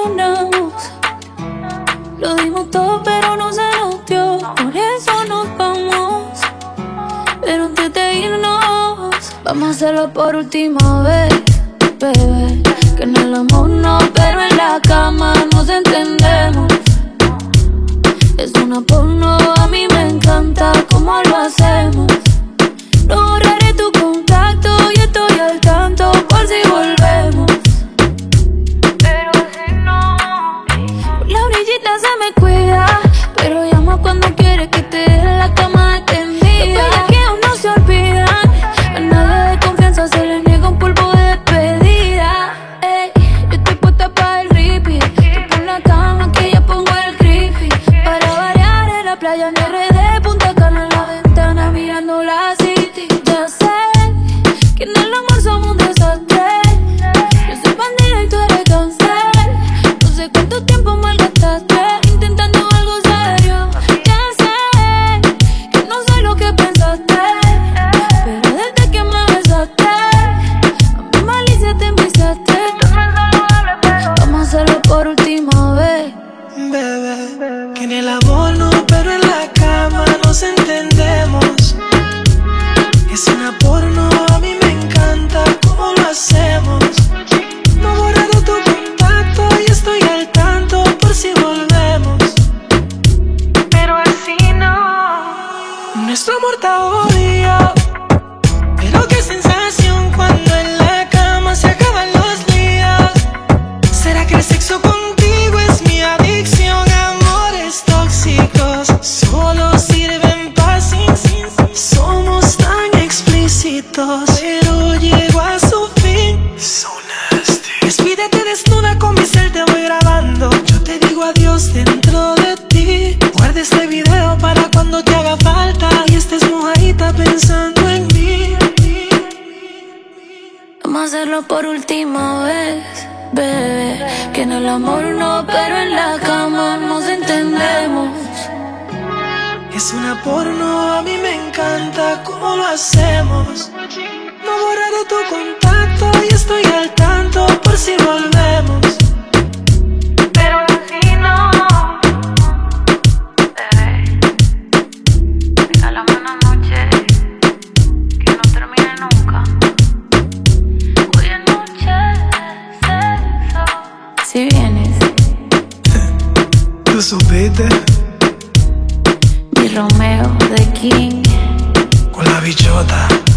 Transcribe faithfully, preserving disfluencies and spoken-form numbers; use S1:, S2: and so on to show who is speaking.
S1: ilusionamos. Lo dimos todo pero no se nos dio, por eso nos vamos. Pero antes de irnos, vamos a hacerlo por última vez, bebé. Que en el amor no, pero en la cama nos entendemos. Es una porno, a mí me encanta cómo lo hacemos. No borraré tu contacto y estoy al tanto por si volvemos. Pero si no, por la orillita se me cuida, pero llama cuando quiere que te dé la cama extendida. Los bellaqueos no se olvidan, a nadie de confianza se le niega un polvo de despedida. Ey, yo estoy puesta para el repeat. Tú pon la cama que yo pongo el creepy. Para variar en la playa en R D, Punta Cana en la ventana mirando la city. Ya sé que en el amor somos un desastre. Yo soy bandida y tú eres cáncer. No sé cuánto tiempo malgastaste intentando algo serio. Ya sé que no soy lo que pensaste, pero desde que me besaste a mi malicia te envisaste. Vamos a hacerlo por última vez,
S2: bebé. Que en el amor no, pero en la cama nos entendemos. Es una porno, a mí me encanta cómo lo hacemos. No he borrado tu contacto y estoy al tanto por si volvemos. Pero así no. Nuestro amor está odio, pero qué sensación cuando en la cama se acaban los días. ¿Será que el sexo contigo es mi adicción? Amores tóxicos solo sirven para sin, sin, sin. Somos tan explícitos, pero llego a su fin. So nasty. Despídete desnuda, con mi cel te voy grabando. Yo te digo adiós dentro de ti. Guarda este video para cuando te haga falta y estés mojadita pensando en mí.
S1: vamos a hacerlo por última vez, bebé. Que en el amor no, pero en la cama nos entendemos.
S2: Es una porno, a mí me encanta cómo lo hacemos. No he borrado tu contacto y estoy al tanto por si volvemos. Pero así no.
S1: Bebé, regálame una noche que no termine nunca. Hoy es noche de sexo. Si vienes,
S2: Tú supiste.
S1: mi Romeo de King
S2: Con la bichota.